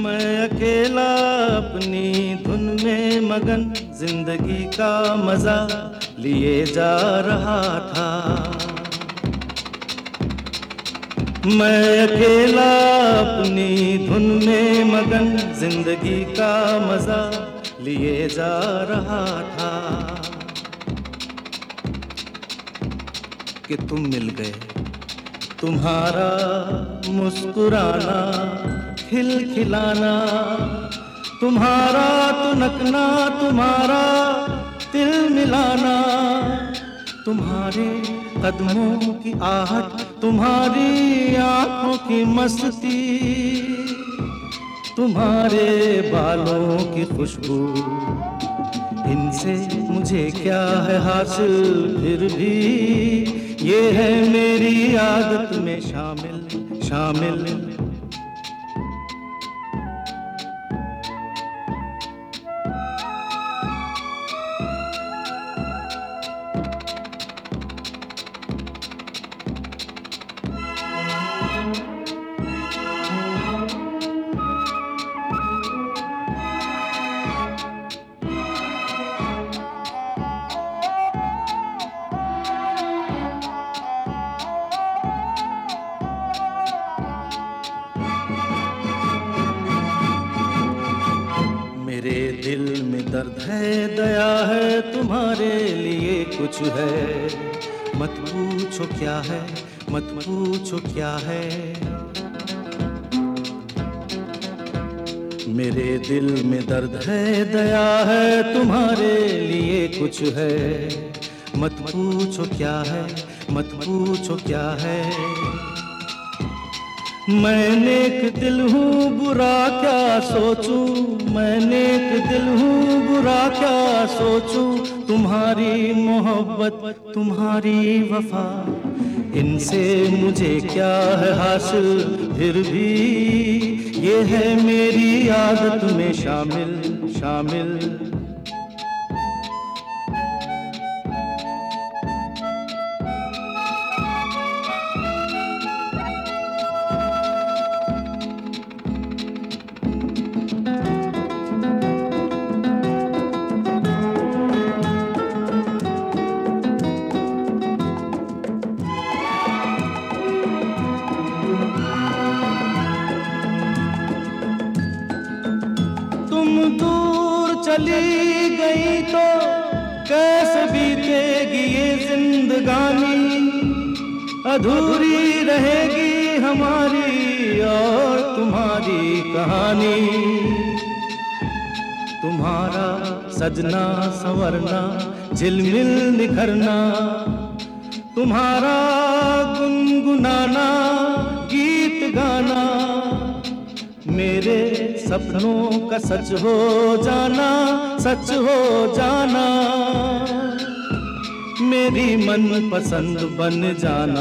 मैं अकेला अपनी धुन में मगन जिंदगी का मजा लिए जा रहा था। मैं अकेला अपनी धुन में मगन जिंदगी का मजा लिए जा रहा था कि तुम मिल गए। तुम्हारा मुस्कुराना, खिलखिलाना, तुम्हारा तुनकना, तुम्हारा दिल मिलाना, तुम्हारे कदमों की आहट, तुम्हारी आंखों की मस्ती, तुम्हारे बालों की खुशबू, इनसे मुझे क्या है हासिल, फिर भी ये है मेरी आदत में शामिल शामिल। मेरे दिल में दर्द है, दया है, तुम्हारे लिए कुछ है। मत पूछो क्या है, मत पूछो क्या है। मेरे दिल में दर्द है, दया है, तुम्हारे लिए कुछ है। मत पूछो क्या है, मत पूछो क्या है। मैं नेक दिल हूँ, बुरा क्या सोचूं, मैं नेक दिल हूँ, बुरा क्या सोचूं। तुम्हारी मोहब्बत, तुम्हारी वफा, इनसे मुझे क्या है हासिल, फिर भी ये है मेरी आदत में शामिल शामिल। तुम दूर चली गई तो कैसे बीतेगी ये जिंदगानी, अधूरी रहेगी हमारी और तुम्हारी कहानी। तुम्हारा सजना संवरना, झिलमिल निखरना, तुम्हारा गुनगुनाना, गीत गाना, मेरे सपनों का सच हो जाना, सच हो जाना, मेरी मन पसंद बन जाना।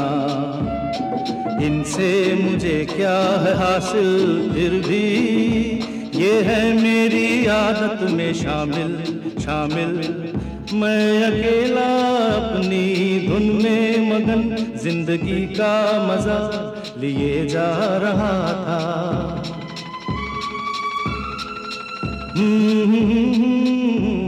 इनसे मुझे क्या है हासिल, फिर भी ये है मेरी आदत में शामिल शामिल। मैं अकेला अपनी धुन में मगन जिंदगी का मजा लिए जा रहा था।